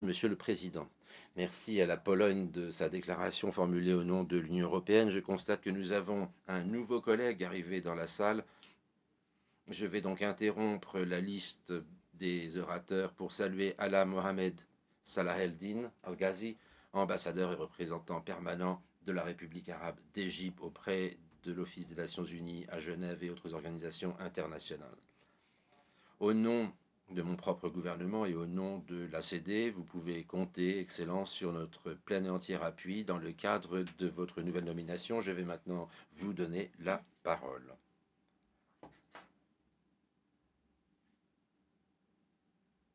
Monsieur le Président, merci à la Pologne de sa déclaration formulée au nom de l'Union européenne. Je constate que nous avons un nouveau collègue arrivé dans la salle. Je vais donc interrompre la liste des orateurs pour saluer Ala Mohamed Salah el-Din Al-Ghazi, ambassadeur et représentant permanent de la République arabe d'Égypte auprès de l'Office des Nations unies à Genève et autres organisations internationales. Au nom de mon propre gouvernement et au nom de l'ACD, vous pouvez compter, Excellence, sur notre plein et entier appui dans le cadre de votre nouvelle nomination. Je vais maintenant vous donner la parole.